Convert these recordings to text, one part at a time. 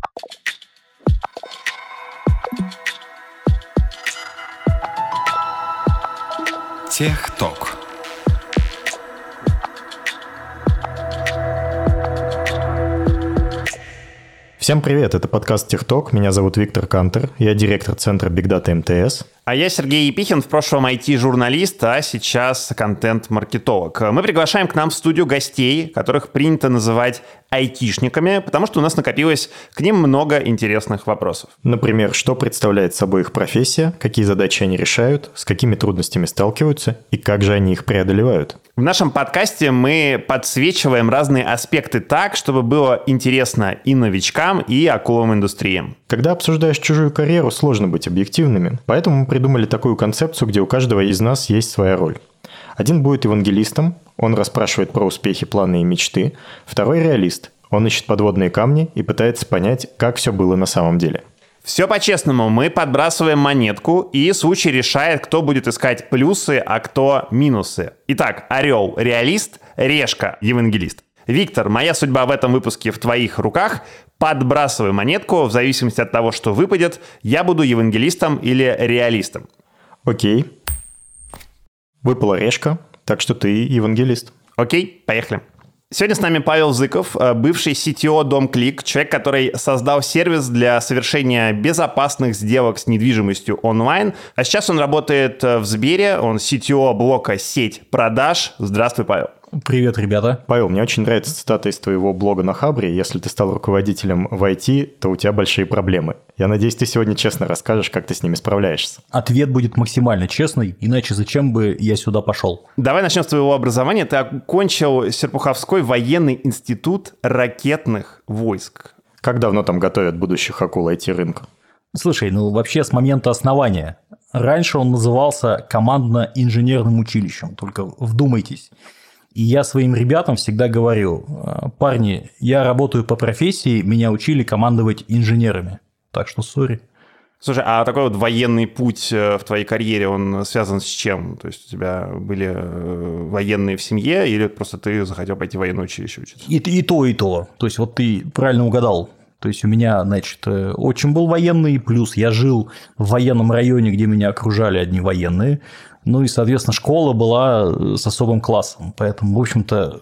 Техток. Всем привет, это подкаст Техток, меня зовут Виктор Кантер, я директор центра Big Data МТС. А я Сергей Епихин, в прошлом IT-журналист, а сейчас контент-маркетолог. Мы приглашаем к нам в студию гостей, которых принято называть айтишниками, потому что у нас накопилось к ним много интересных вопросов. Например, что представляет собой их профессия, какие задачи они решают, с какими трудностями сталкиваются и как же они их преодолевают. В нашем подкасте мы подсвечиваем разные аспекты так, чтобы было интересно и новичкам, и акулам индустрии. Когда обсуждаешь чужую карьеру, сложно быть объективными, поэтому мы придумали такую концепцию, где у каждого из нас есть своя роль. Один будет евангелистом, он расспрашивает про успехи, планы и мечты. Второй – реалист, он ищет подводные камни и пытается понять, как все было на самом деле. Все по-честному, мы подбрасываем монетку, и случай решает, кто будет искать плюсы, а кто минусы. Итак, орел – реалист, решка – евангелист. Виктор, моя судьба в этом выпуске в твоих руках. Подбрасывай монетку, в зависимости от того, что выпадет, я буду евангелистом или реалистом. Окей. Выпала решка, так что ты евангелист. Окей, поехали. Сегодня с нами Павел Зыков, бывший CTO DomClick, человек, который создал сервис для совершения безопасных сделок с недвижимостью онлайн. А сейчас он работает в Сбере, он CTO блока «Сеть продаж». Здравствуй, Павел. Привет, ребята. Павел, мне очень нравится цитата из твоего блога на Хабре. Если ты стал руководителем в IT, то у тебя большие проблемы. Я надеюсь, ты сегодня честно расскажешь, как ты с ними справляешься. Ответ будет максимально честный, иначе зачем бы я сюда пошел? Давай начнем с твоего образования. Ты окончил Серпуховской военный институт ракетных войск. Как давно там готовят будущих акул IT-рынка? Слушай, вообще с момента основания. Раньше он назывался командно-инженерным училищем, только вдумайтесь. И я своим ребятам всегда говорю: парни, я работаю по профессии, меня учили командовать инженерами. Так что сори. Слушай, а такой вот военный путь в твоей карьере, он связан с чем? То есть у тебя были военные в семье или просто ты захотел пойти в военное училище учиться? И то, и то. То есть вот ты правильно угадал. То есть у меня, значит, отчим был военный, плюс я жил в военном районе, где меня окружали одни военные. Ну и, соответственно, школа была с особым классом. Поэтому, в общем-то,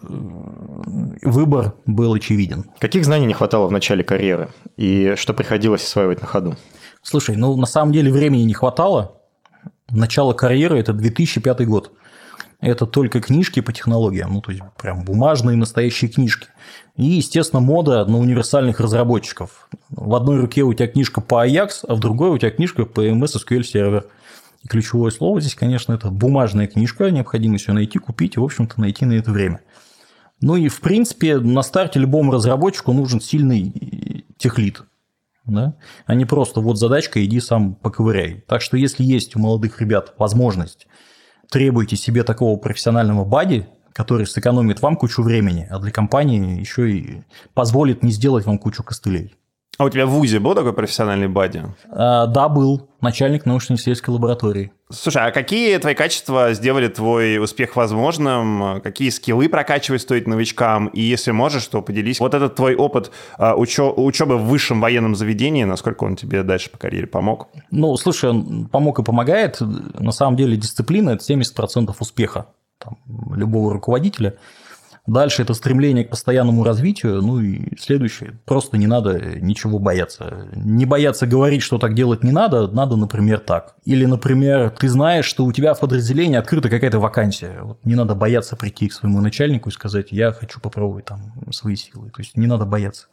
выбор был очевиден. Каких знаний не хватало в начале карьеры? И что приходилось осваивать на ходу? Слушай, на самом деле времени не хватало. Начало карьеры – это 2005 год. Это только книжки по технологиям, то есть прям бумажные настоящие книжки. И, естественно, мода на универсальных разработчиков. В одной руке у тебя книжка по Ajax, а в другой у тебя книжка по MS SQL Server. И ключевое слово здесь, конечно, это бумажная книжка, необходимость ее найти, купить и, в общем-то, найти на это время. Ну и, в принципе, на старте любому разработчику нужен сильный техлид, да? А не просто вот задачка, иди сам поковыряй. Так что, если есть у молодых ребят возможность, требуйте себе такого профессионального бадди, который сэкономит вам кучу времени, а для компании еще и позволит не сделать вам кучу костылей. А у тебя в ВУЗе был такой профессиональный бадди? Да, был. Начальник научно-исследовательской лаборатории. Слушай, а какие твои качества сделали твой успех возможным? Какие скиллы прокачивать стоит новичкам? И если можешь, то поделись. Вот этот твой опыт учебы в высшем военном заведении, насколько он тебе дальше по карьере помог? Слушай, он помог и помогает. На самом деле дисциплина – это 70% успеха любого руководителя. Дальше это стремление к постоянному развитию. И следующее. Просто не надо ничего бояться. Не бояться говорить, что так делать не надо. Надо, например, так. Или, например, ты знаешь, что у тебя в подразделении открыта какая-то вакансия. Не надо бояться прийти к своему начальнику и сказать: я хочу попробовать свои силы. То есть не надо бояться.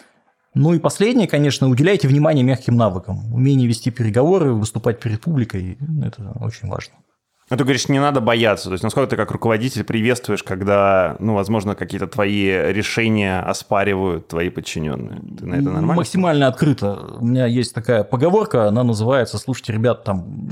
И последнее, конечно, уделяйте внимание мягким навыкам. Умение вести переговоры, выступать перед публикой – это очень важно. Ты говоришь, не надо бояться. То есть, насколько ты как руководитель приветствуешь, когда, возможно, какие-то твои решения оспаривают твои подчиненные? Ты на это нормально? Максимально открыто. У меня есть такая поговорка, она называется: слушайте, ребят,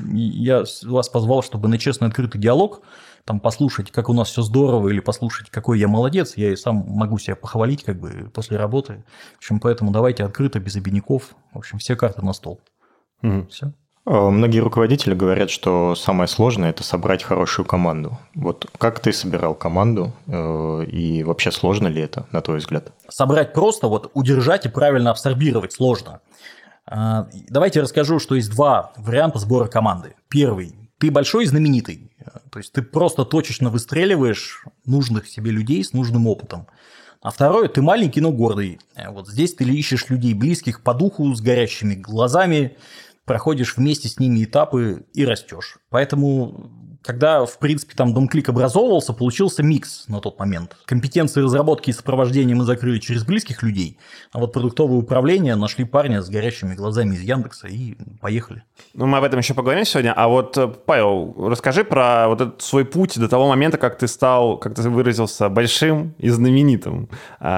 я вас позвал, чтобы на честный открытый диалог, послушать, как у нас все здорово, или послушать, какой я молодец. Я и сам могу себя похвалить после работы. В общем, поэтому давайте открыто, без обиняков. В общем, все карты на стол. Угу. Все. Многие руководители говорят, что самое сложное – это собрать хорошую команду. Вот как ты собирал команду и вообще сложно ли это, на твой взгляд? Собрать просто, вот удержать и правильно абсорбировать сложно. Давайте расскажу, что есть два варианта сбора команды. Первый – ты большой и знаменитый, то есть ты просто точечно выстреливаешь нужных себе людей с нужным опытом. А второй – ты маленький, но гордый. Вот здесь ты ищешь людей близких по духу, с горящими глазами, проходишь вместе с ними этапы и растешь. Поэтому, когда, в принципе, там DomClick образовывался, получился микс на тот момент. Компетенции разработки и сопровождения мы закрыли через близких людей, а вот продуктовое управление нашли парня с горящими глазами из Яндекса и поехали. Ну, мы об этом еще поговорим сегодня. А вот, Павел, расскажи про вот этот свой путь до того момента, как ты стал, как ты выразился, большим и знаменитым,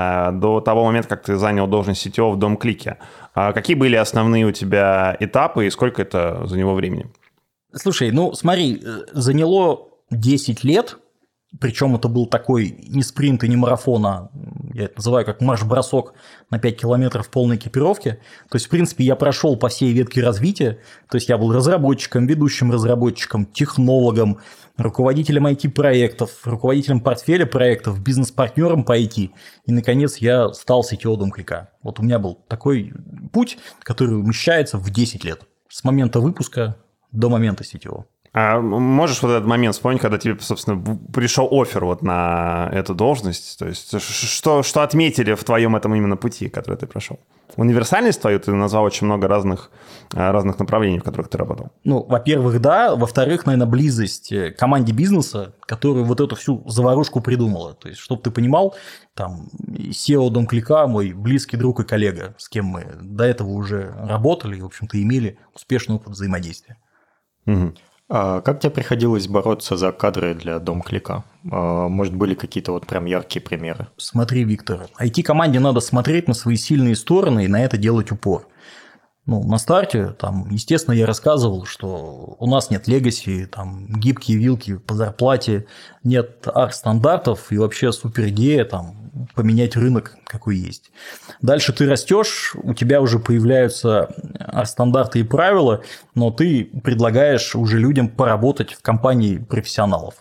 до того момента, как ты занял должность CTO в DomClick. Какие были основные у тебя этапы и сколько это заняло времени? Слушай, ну смотри, заняло 10 лет, причем это был такой не спринт и не марафон, а я это называю как марш-бросок на 5 километров в полной экипировке. То есть, в принципе, я прошел по всей ветке развития, то есть я был разработчиком, ведущим разработчиком, технологом, руководителем IT-проектов, руководителем портфеля проектов, бизнес-партнером по IT. И, наконец, я стал CTO DomClick. Вот у меня был такой путь, который умещается в 10 лет. С момента выпуска до момента CTO. А можешь вот этот момент вспомнить, когда тебе, собственно, пришел оффер вот на эту должность? То есть что отметили в твоем этом именно пути, который ты прошел? Универсальность твою ты назвал очень много разных направлений, в которых ты работал. Ну, во-первых, да. Во-вторых, наверное, близость к команде бизнеса, которая вот эту всю заварушку придумала. То есть, чтобы ты понимал, там, SEO DomClick мой близкий друг и коллега, с кем мы до этого уже работали и, в общем-то, имели успешный опыт взаимодействия. Угу. А как тебе приходилось бороться за кадры для DomClick? Может, были какие-то вот прям яркие примеры? Смотри, Виктор, IT-команде надо смотреть на свои сильные стороны и на это делать упор. Ну, на старте, там, естественно, я рассказывал, что у нас нет легаси, там, гибкие вилки по зарплате, нет арх-стандартов и вообще супер идея там поменять рынок, какой есть. Дальше ты растешь, у тебя уже появляются стандарты и правила, но ты предлагаешь уже людям поработать в компании профессионалов.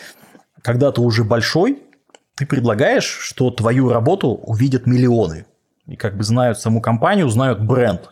Когда ты уже большой, ты предлагаешь, что твою работу увидят миллионы. И как бы знают саму компанию, знают бренд.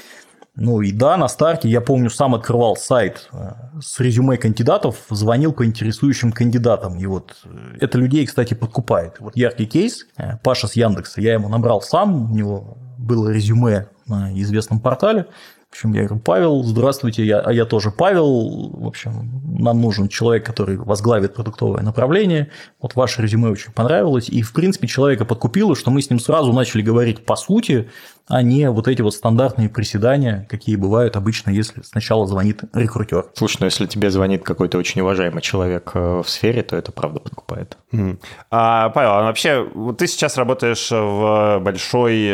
Ну и да, на старте, я помню, сам открывал сайт с резюме кандидатов, звонил по интересующим кандидатам. И вот это людей, кстати, подкупает. Вот яркий кейс, Паша с Яндекса, я ему набрал сам, у него было резюме на известном портале. В общем, я говорю: Павел, здравствуйте, я тоже Павел. В общем, нам нужен человек, который возглавит продуктовое направление. Вот ваше резюме очень понравилось. И, в принципе, человека подкупило, что мы с ним сразу начали говорить по сути, а не вот эти вот стандартные приседания, какие бывают обычно, если сначала звонит рекрутер. Слушай, ну если тебе звонит какой-то очень уважаемый человек в сфере, то это правда подкупает. Павел, а вообще вот ты сейчас работаешь в большой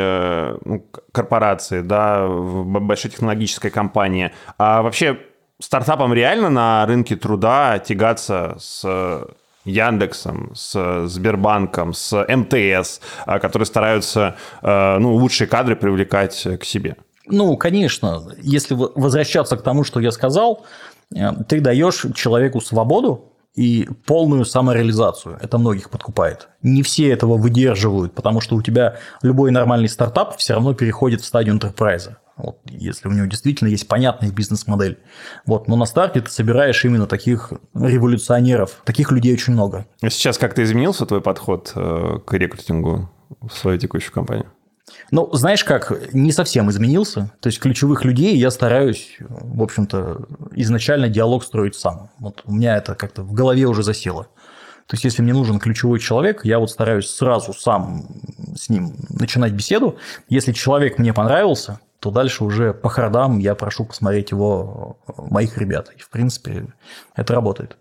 корпорации, да, в большой технологической компании. А вообще стартапам реально на рынке труда тягаться с Яндексом, с Сбербанком, с МТС, которые стараются лучшие кадры привлекать к себе? Ну, конечно. Если возвращаться к тому, что я сказал, ты даешь человеку свободу и полную самореализацию. Это многих подкупает. Не все этого выдерживают, потому что у тебя любой нормальный стартап все равно переходит в стадию энтерпрайза. Вот, если у него действительно есть понятная бизнес-модель. Вот, но на старте ты собираешь именно таких революционеров. Таких людей очень много. А сейчас как-то изменился твой подход к рекрутингу в свою текущую компанию? Ну, знаешь как, не совсем изменился. То есть, ключевых людей я стараюсь, в общем-то, изначально диалог строить сам. Вот у меня это как-то в голове уже засело. То есть, если мне нужен ключевой человек, я вот стараюсь сразу сам с ним начинать беседу. Если человек мне понравился, то дальше уже по хардам я прошу посмотреть его моих ребят. И, в принципе, это работает.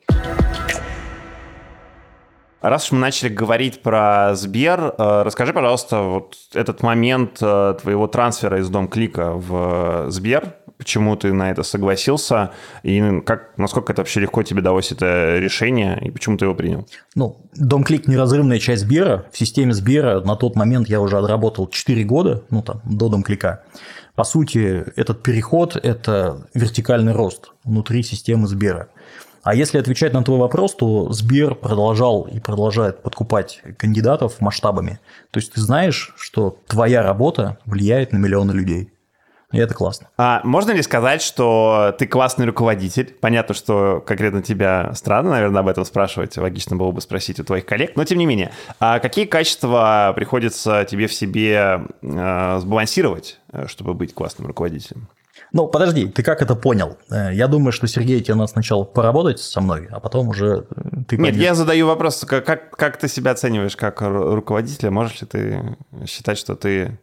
Раз уж мы начали говорить про Сбер, расскажи, пожалуйста, вот этот момент твоего трансфера из DomClick в Сбер. почему ты на это согласился, и насколько это вообще легко тебе далось это решение, и почему ты его принял? Ну, DomClick – неразрывная часть Сбера. В системе Сбера на тот момент я уже отработал 4 года, до DomClick. По сути, этот переход – это вертикальный рост внутри системы Сбера. А если отвечать на твой вопрос, то Сбер продолжал и продолжает подкупать кандидатов масштабами. То есть ты знаешь, что твоя работа влияет на миллионы людей. И это классно. А можно ли сказать, что ты классный руководитель? Понятно, что конкретно тебя странно, наверное, об этом спрашивать. Логично было бы спросить у твоих коллег. Но тем не менее, а какие качества приходится тебе в себе сбалансировать, чтобы быть классным руководителем? Ну, подожди, ты как это понял? Я думаю, что Сергей тебе надо сначала поработать со мной, а потом уже ты пойдешь. Нет, я задаю вопрос, как ты себя оцениваешь как руководителя? Можешь ли ты считать, что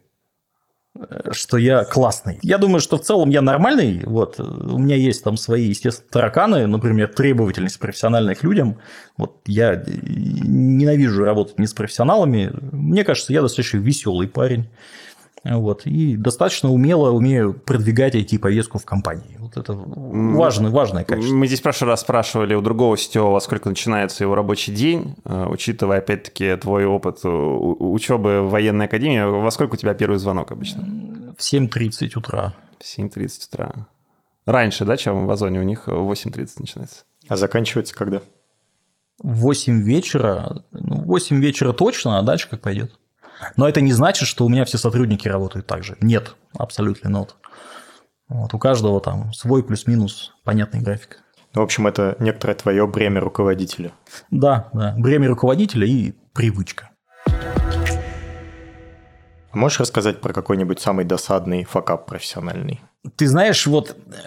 я классный? Я думаю, что в целом я нормальный. Вот. У меня есть там свои, естественно, тараканы, например, требовательность профессиональных к людям. Вот я ненавижу работать не с профессионалами. Мне кажется, я достаточно веселый парень. Вот, и достаточно умело умею продвигать IT-повестку в компании. Вот это важное качество. Мы здесь в прошлый раз спрашивали у другого сетевого, во сколько начинается его рабочий день, учитывая, опять-таки, твой опыт учебы в военной академии. Во сколько у тебя первый звонок обычно? В 7:30 утра. В 7:30 утра. Раньше, да, чем в Озоне? У них в 8:30 начинается. А заканчивается когда? В 8 вечера. Ну, в 8 вечера точно, а дальше как пойдет. Но это не значит, что у меня все сотрудники работают так же. Нет, абсолютно not. Вот, у каждого там свой плюс-минус понятный график. В общем, это некоторое твое бремя руководителя. Да, бремя руководителя и привычка. Можешь рассказать про какой-нибудь самый досадный факап профессиональный? Ты знаешь, в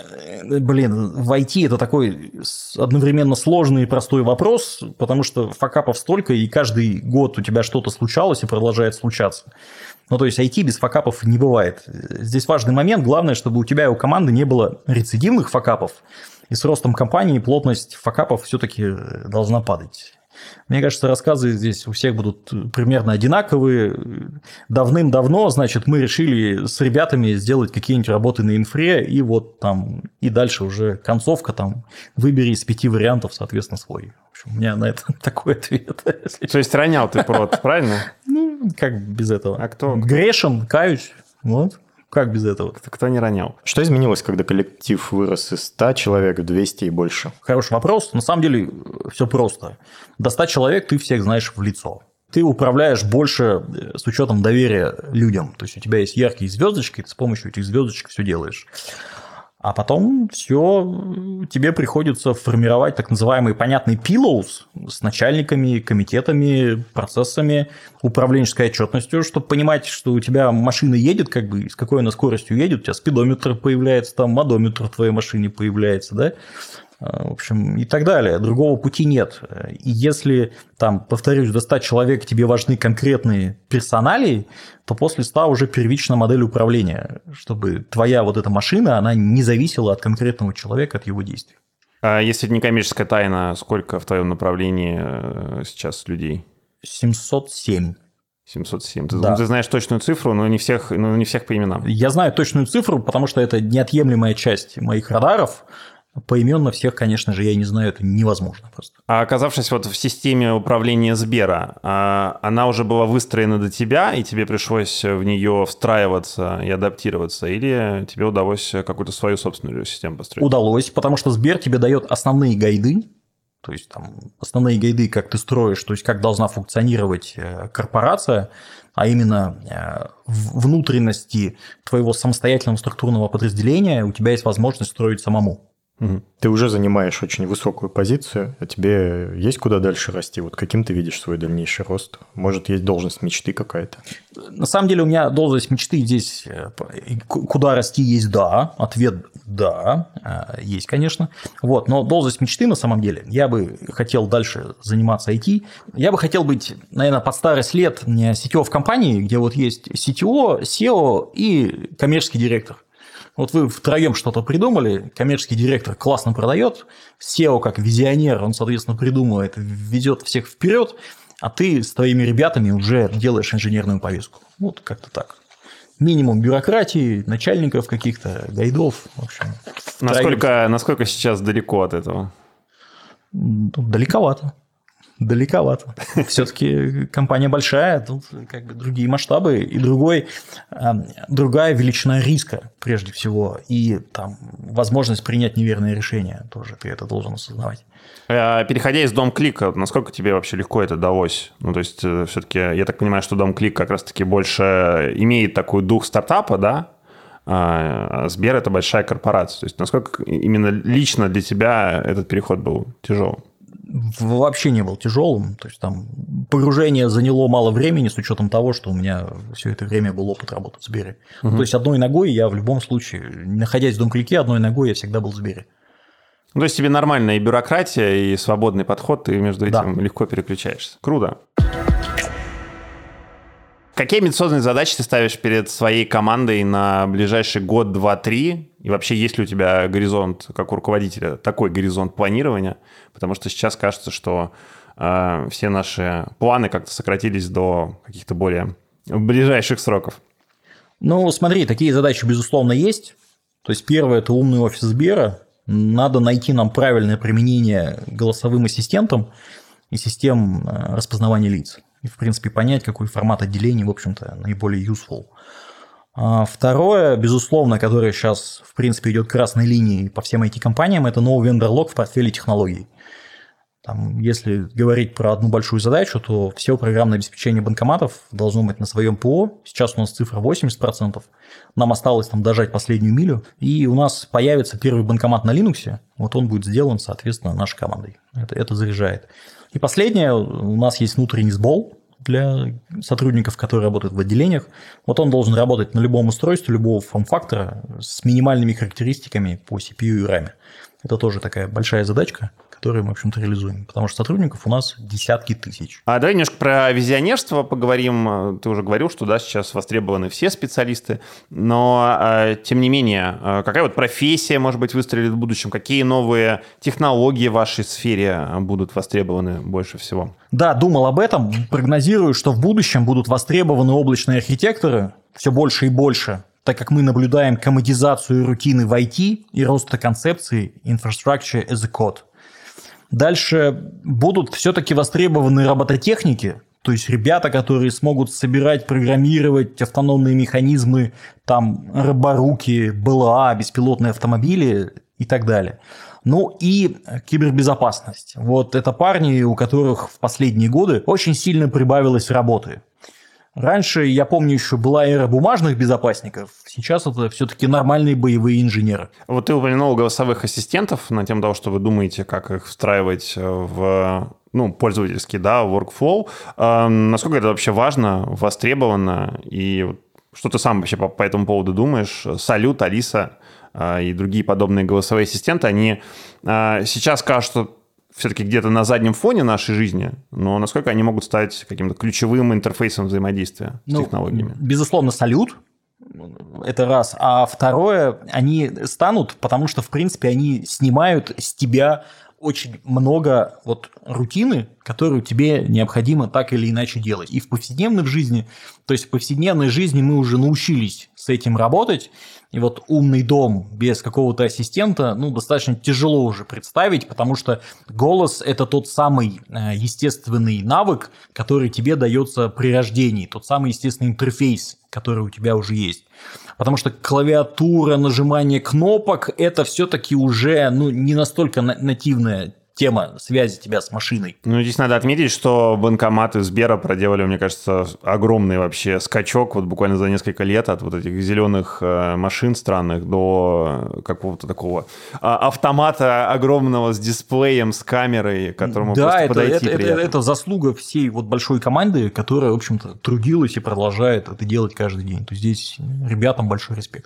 IT это такой одновременно сложный и простой вопрос, потому что факапов столько, и каждый год у тебя что-то случалось и продолжает случаться. Ну, то есть IT без факапов не бывает. Здесь важный момент. Главное, чтобы у тебя и у команды не было рецидивных факапов, и с ростом компании плотность факапов все-таки должна падать. Мне кажется, рассказы здесь у всех будут примерно одинаковые. Давным-давно, значит, мы решили с ребятами сделать какие-нибудь работы на инфре, и вот там, и дальше уже концовка, там, выбери из 5 вариантов, соответственно, свой. В общем, у меня на это такой ответ. То есть ронял ты прод, правильно? Ну, как без этого. А кто? Грешен, каюсь, вот. Как без этого? Кто не ронял? Что изменилось, когда коллектив вырос из 100 человек в 200 и больше? Хороший вопрос. На самом деле все просто. До 100 человек ты всех знаешь в лицо. Ты управляешь больше с учетом доверия людям. То есть у тебя есть яркие звездочки, ты с помощью этих звездочек все делаешь. А потом все тебе приходится формировать так называемые понятные pillows с начальниками, комитетами, процессами, управленческой отчетностью, чтобы понимать, что у тебя машина едет, как бы, с какой она скоростью едет, у тебя спидометр появляется, там модометр в твоей машине появляется, да? В общем, и так далее. Другого пути нет. И если, там, повторюсь, до 100 человек тебе важны конкретные персоналии, то после 100 уже первичная модель управления, чтобы твоя вот эта машина, она не зависела от конкретного человека, от его действий. А если это не коммерческая тайна, сколько в твоем направлении сейчас людей? 707. 707. Да. Ты знаешь точную цифру, но не всех по именам. Я знаю точную цифру, потому что это неотъемлемая часть моих радаров. Поименно всех, конечно же, я не знаю, это невозможно просто. А оказавшись вот в системе управления Сбера, она уже была выстроена до тебя, и тебе пришлось в нее встраиваться и адаптироваться, или тебе удалось какую-то свою собственную систему построить? Удалось, потому что Сбер тебе дает основные гайды, то есть там основные гайды, как ты строишь, то есть как должна функционировать корпорация, а именно внутренности твоего самостоятельного структурного подразделения у тебя есть возможность строить самому. Ты уже занимаешь очень высокую позицию, а тебе есть куда дальше расти? Вот каким ты видишь свой дальнейший рост? Может, есть должность мечты какая-то? На самом деле у меня должность мечты здесь куда расти есть да, ответ да, есть, конечно. Вот, но должность мечты на самом деле, я бы хотел дальше заниматься IT. Я бы хотел быть, наверное, под старость лет CTO в компании, где вот есть CTO, SEO и коммерческий директор. Вот вы втроем что-то придумали, коммерческий директор классно продает, SEO как визионер, он, соответственно, придумывает, ведет всех вперед, а ты с твоими ребятами уже делаешь инженерную повестку. Вот как-то так. минимум бюрократии, начальников каких-то, гайдов, в общем. Насколько сейчас далеко от этого? Далековато. Все-таки компания большая, тут как бы другие масштабы и другая величина риска, прежде всего, и там возможность принять неверное решение тоже, ты это должен осознавать. Переходя из DomClick, насколько тебе вообще легко это далось? Ну, то есть, все-таки, я так понимаю, что DomClick как раз-таки больше имеет такой дух стартапа, да? А Сбер – это большая корпорация. То есть, насколько именно лично для тебя этот переход был тяжелым? Вообще не был тяжелым. То есть, там погружение заняло мало времени с учетом того, что у меня все это время был опыт работы в Сбере. То есть, одной ногой я в любом случае, находясь в DomClick, одной ногой я всегда был в Сбере. Ну, то есть, тебе нормальная и бюрократия, и свободный подход, ты между этим легко переключаешься. Круто. Какие амбициозные задачи ты ставишь перед своей командой на ближайший год, 2, 3? И вообще, есть ли у тебя горизонт, как у руководителя, такой горизонт планирования? Потому что сейчас кажется, что все наши планы как-то сократились до каких-то более ближайших сроков. Ну, смотри, такие задачи, безусловно, есть. То есть, первое – это умный офис Сбера. Надо найти нам правильное применение голосовым ассистентам и систем распознавания лиц. И, в принципе, понять, какой формат отделения, в общем-то, наиболее useful. Второе, безусловно, которое сейчас, в принципе, идет красной линией по всем IT-компаниям, это новый вендор-лог в портфеле технологий. Там, если говорить про одну большую задачу, то все программное обеспечение банкоматов должно быть на своем ПО. Сейчас у нас цифра 80%. Нам осталось там дожать последнюю милю. И у нас появится первый банкомат на Linux. Вот он будет сделан, соответственно, нашей командой. Это заряжает. И последнее, у нас есть внутренний сбол для сотрудников, которые работают в отделениях. Вот он должен работать на любом устройстве, любого форм-фактора с минимальными характеристиками по CPU и RAM. Это тоже такая большая задачка, которую мы, в общем-то, реализуем. Потому что сотрудников у нас десятки тысяч. А давай немножко про визионерство поговорим. Ты уже говорил, что да, сейчас востребованы все специалисты. Но, тем не менее, какая вот профессия, может быть, выстрелит в будущем? Какие новые технологии в вашей сфере будут востребованы больше всего? Да, думал об этом. Прогнозирую, что в будущем будут востребованы облачные архитекторы все больше и больше, так как мы наблюдаем коммодизацию рутины в IT и роста концепции Infrastructure as a Code. Дальше будут все-таки востребованы робототехники, то есть ребята, которые смогут собирать, программировать автономные механизмы, там, роборуки, БЛА, беспилотные автомобили и так далее. Ну и кибербезопасность. Вот это парни, у которых в последние годы очень сильно прибавилось работы. Раньше, я помню, еще была эра бумажных безопасников, сейчас это все-таки нормальные боевые инженеры. Вот ты упомянул голосовых ассистентов на тему того, что вы думаете, как их встраивать в пользовательский workflow. Насколько это вообще важно, востребовано, и что ты сам вообще по этому поводу думаешь? Салют, Алиса и другие подобные голосовые ассистенты, они сейчас кажутся все-таки где-то на заднем фоне нашей жизни, но насколько они могут стать каким-то ключевым интерфейсом взаимодействия с технологиями? Безусловно, салют. Это раз. А второе, они станут, потому что, в принципе, они снимают с тебя очень много рутины, которую тебе необходимо так или иначе делать. И в повседневной жизни, то есть в повседневной жизни мы уже научились с этим работать, и вот умный дом без какого-то ассистента, достаточно тяжело уже представить, потому что голос – это тот самый естественный навык, который тебе дается при рождении, тот самый естественный интерфейс, который у тебя уже есть. Потому что клавиатура, нажимание кнопок – это все-таки уже не настолько нативная тема связи тебя с машиной. Здесь надо отметить, что банкоматы Сбера проделали, мне кажется, огромный вообще скачок буквально за несколько лет от этих зеленых машин странных до какого-то такого автомата огромного с дисплеем, с камерой, к которому просто подойти приятно. Это заслуга всей большой команды, которая, в общем-то, трудилась и продолжает это делать каждый день. То есть здесь ребятам большой респект.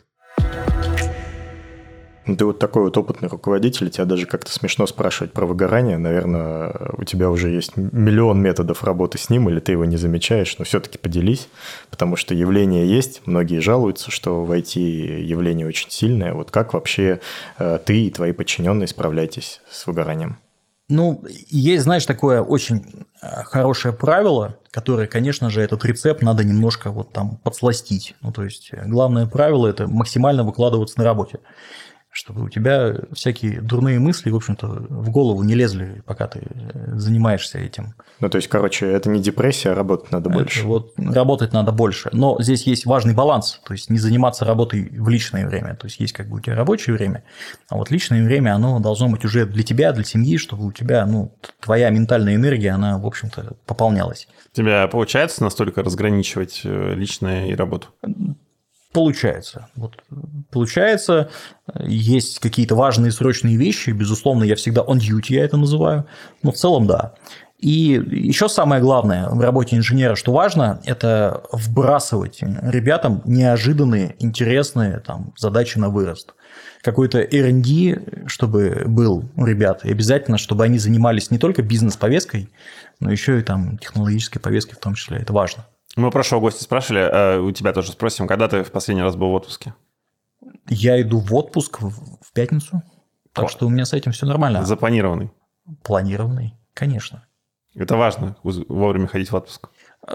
Ты такой опытный руководитель, тебя даже как-то смешно спрашивать про выгорание. Наверное, у тебя уже есть миллион методов работы с ним, или ты его не замечаешь, но все-таки поделись, потому что явление есть, многие жалуются, что в IT явление очень сильное. Как вообще ты и твои подчиненные справляетесь с выгоранием? Ну, есть, знаешь, такое очень хорошее правило, которое, конечно же, этот рецепт надо немножко вот там подсластить. Ну, то есть, главное правило – это максимально выкладываться на работе, чтобы у тебя всякие дурные мысли, в общем-то, в голову не лезли, пока ты занимаешься этим. Ну, то есть, короче, это не депрессия, а работать надо больше. Вот работать надо больше. Но здесь есть важный баланс, то есть не заниматься работой в личное время. То есть как бы у тебя рабочее время, а вот личное время, оно должно быть уже для тебя, для семьи, чтобы у тебя, твоя ментальная энергия, она, в общем-то, пополнялась. У тебя получается настолько разграничивать личное и работу? Получается. Получается, есть какие-то важные срочные вещи, безусловно, я всегда on duty, я это называю, но в целом да. И еще самое главное в работе инженера, что важно, это вбрасывать ребятам неожиданные, интересные задачи на вырост. Какой-то R&D, чтобы был у ребят, и обязательно, чтобы они занимались не только бизнес-повесткой, но еще и технологической повесткой в том числе. Это важно. Мы прошлого гостя спрашивали, у тебя тоже спросим, когда ты в последний раз был в отпуске? Я иду в отпуск в пятницу, так что у меня с этим все нормально. Запланированный? Планированный, конечно. Это важно, вовремя ходить в отпуск.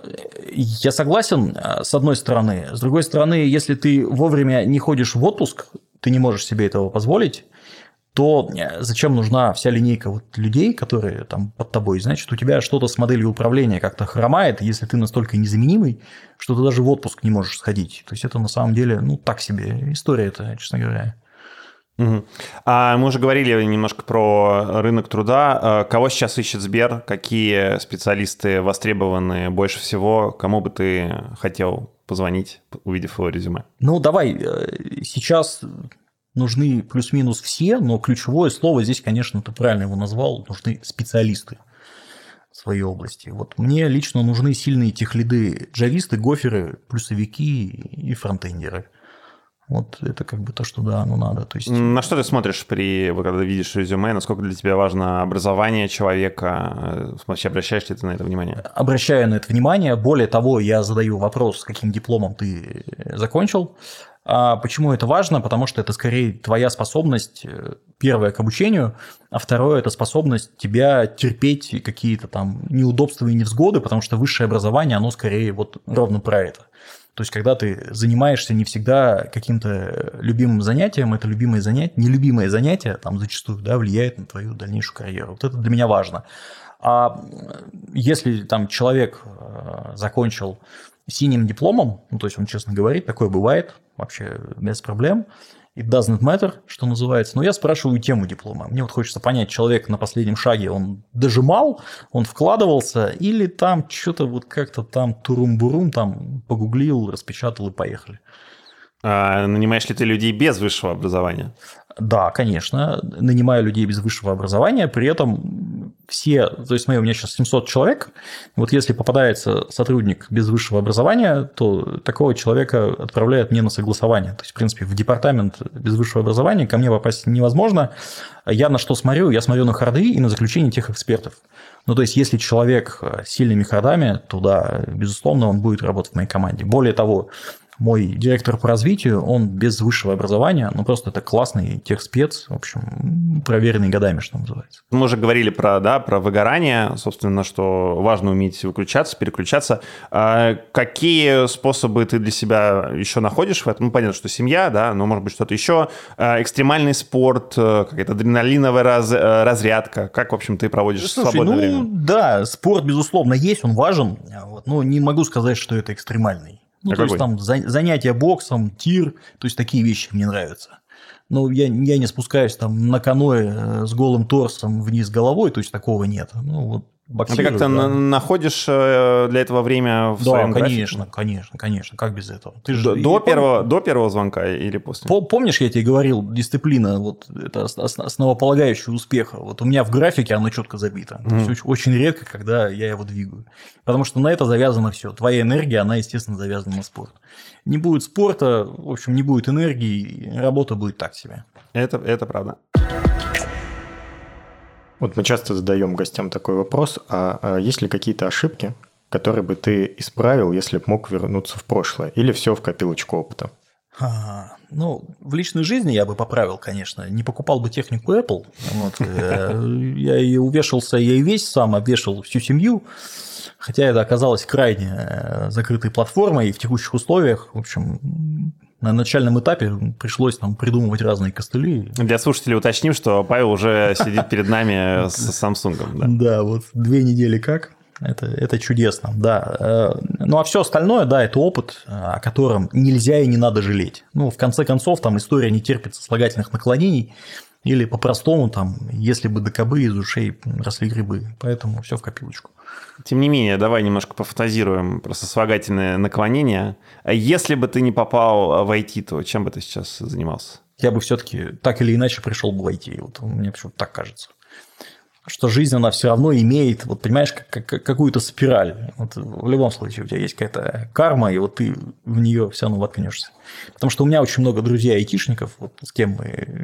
Я согласен, с одной стороны. С другой стороны, если ты вовремя не ходишь в отпуск, ты не можешь себе этого позволить, то зачем нужна вся линейка людей, которые под тобой? Значит, у тебя что-то с моделью управления как-то хромает, если ты настолько незаменимый, что ты даже в отпуск не можешь сходить. То есть, это на самом деле, так себе история-то, честно говоря. Угу. А мы уже говорили немножко про рынок труда. Кого сейчас ищет Сбер? Какие специалисты востребованы больше всего? Кому бы ты хотел позвонить, увидев его резюме? Давай, сейчас нужны плюс-минус все, но ключевое слово здесь, конечно, ты правильно его назвал, нужны специалисты в своей области. Вот мне лично нужны сильные техлиды, джависты, гоферы, плюсовики и фронтендеры. Вот это как бы то, что да, надо. То есть... На что ты смотришь, когда видишь резюме? Насколько для тебя важно образование человека? Вообще обращаешь ли ты на это внимание? Обращаю на это внимание. Более того, я задаю вопрос, с каким дипломом ты закончил. А почему это важно? Потому что это скорее твоя способность, первое, к обучению, а второе – это способность тебя терпеть какие-то неудобства и невзгоды, потому что высшее образование, оно скорее ровно про это. То есть, когда ты занимаешься не всегда каким-то любимым занятием, это любимое занятие, нелюбимое занятие зачастую влияет на твою дальнейшую карьеру. Вот это для меня важно. А если человек закончил синим дипломом, то есть он честно говорит, такое бывает, вообще без проблем, it doesn't matter, что называется, но я спрашиваю тему диплома. Мне хочется понять, человек на последнем шаге, он дожимал, он вкладывался, или что-то как-то турум-бурум, погуглил, распечатал и поехали. А нанимаешь ли ты людей без высшего образования? Да, конечно, нанимаю людей без высшего образования, при этом все, то есть, смотри, у меня сейчас 700 человек, вот если попадается сотрудник без высшего образования, то такого человека отправляют мне на согласование, то есть, в принципе, в департамент без высшего образования ко мне попасть невозможно. Я на что смотрю? Я смотрю на харды и на заключение тех экспертов. То есть, если человек с сильными хардами, то да, безусловно, он будет работать в моей команде. Более того, мой директор по развитию, он без высшего образования, просто это классный техспец, в общем, проверенный годами, что называется. Мы уже говорили про выгорание, собственно, что важно уметь выключаться, переключаться. Какие способы ты для себя еще находишь в этом? Понятно, что семья, да, но может быть что-то еще. Экстремальный спорт, какая-то адреналиновая разрядка. Как, в общем, ты проводишь свободное время? Да, спорт, безусловно, есть, он важен, но не могу сказать, что это экстремальный. То есть, занятия боксом, тир, то есть, такие вещи мне нравятся. Но я не спускаюсь на каноэ с голым торсом вниз головой, то есть, такого нет. Ты как-то находишь для этого время в своем графике? Да, конечно, как без этого? Ты же до первого звонка или после? Помнишь, я тебе говорил, дисциплина, это основополагающий успеха. У меня в графике оно четко забито. То есть, очень редко, когда я его двигаю. Потому что на это завязано все. Твоя энергия, она, естественно, завязана на спорт. Не будет спорта, в общем, не будет энергии, работа будет так себе. Это правда. Мы часто задаем гостям такой вопрос, а есть ли какие-то ошибки, которые бы ты исправил, если бы мог вернуться в прошлое, или все в копилочку опыта? В личной жизни я бы поправил, конечно. Не покупал бы технику Apple. Я и увешался, я и весь сам обвешал всю семью. Хотя это оказалось крайне закрытой платформой, и в текущих условиях, в общем, на начальном этапе пришлось нам придумывать разные костыли. Для слушателей уточним, что Павел уже сидит перед нами с Samsung. Да, вот 2 недели как. Это чудесно, да. Ну, а все остальное, да, это опыт, о котором нельзя и не надо жалеть. В конце концов, там история не терпит сослагательных наклонений, или по-простому, там, если бы до кобы из ушей росли грибы. Поэтому все в копилочку. Тем не менее, давай немножко пофантазируем про сослагательные наклонения. Если бы ты не попал в IT, то чем бы ты сейчас занимался? Я бы все-таки так или иначе пришел бы в IT. Вот мне почему-то так кажется. Что жизнь, она все равно имеет, вот понимаешь, какую-то спираль. Вот в любом случае у тебя есть какая-то карма, и вот ты в нее все равно воткнешься. Потому что у меня очень много друзей-айтишников, вот с кем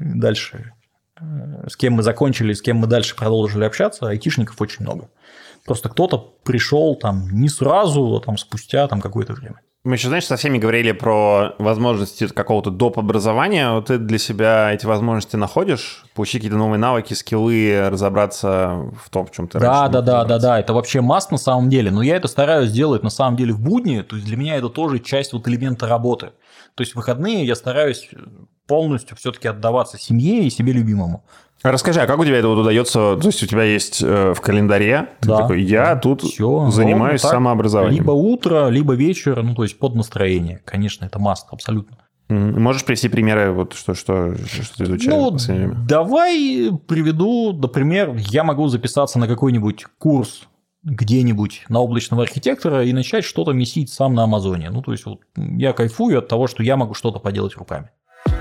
мы закончили, с кем мы дальше продолжили общаться, айтишников очень много. Просто кто-то пришел там не сразу, а там спустя там какое-то время. Мы еще, знаешь, со всеми говорили про возможности какого-то доп. Образования. Вот ты для себя эти возможности находишь? Получить какие-то новые навыки, скиллы, разобраться в том, в чем ты раньше. Да. Это вообще масс на самом деле. Но я это стараюсь делать на самом деле в будни. То есть для меня это тоже часть вот элемента работы. То есть в выходные я стараюсь полностью все-таки отдаваться семье и себе любимому. Расскажи, а как у тебя это вот удается? То есть у тебя есть в календаре, ты такой, я тут занимаюсь самообразованием. Либо утро, либо вечер, то есть под настроение. Конечно, это маст, абсолютно. Можешь привести примеры, вот что ты изучаешь в последнее время? Давай приведу, например, я могу записаться на какой-нибудь курс где-нибудь на облачного архитектора и начать что-то месить сам на Амазоне. То есть вот я кайфую от того, что я могу что-то поделать руками.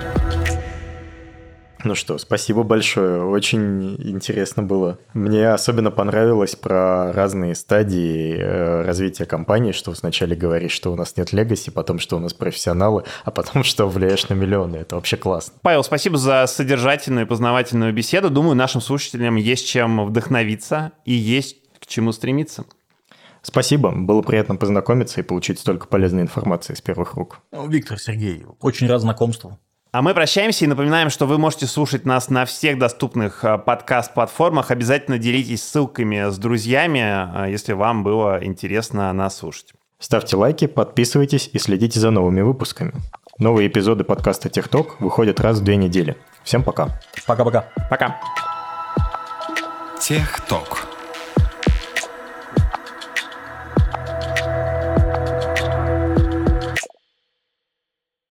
Ну что, спасибо большое, очень интересно было. Мне особенно понравилось про разные стадии развития компании, что вначале говоришь, что у нас нет легаси, потом, что у нас профессионалы, а потом, что влияешь на миллионы. Это вообще классно. Павел, спасибо за содержательную и познавательную беседу. Думаю, нашим слушателям есть чем вдохновиться и есть к чему стремиться. Спасибо, было приятно познакомиться и получить столько полезной информации с первых рук. Виктор, Сергей, очень рад знакомству. А мы прощаемся и напоминаем, что вы можете слушать нас на всех доступных подкаст-платформах. Обязательно делитесь ссылками с друзьями, если вам было интересно нас слушать. Ставьте лайки, подписывайтесь и следите за новыми выпусками. Новые эпизоды подкаста «Техток» выходят раз в 2 недели. Всем пока. Пока-пока. Пока. «Техток».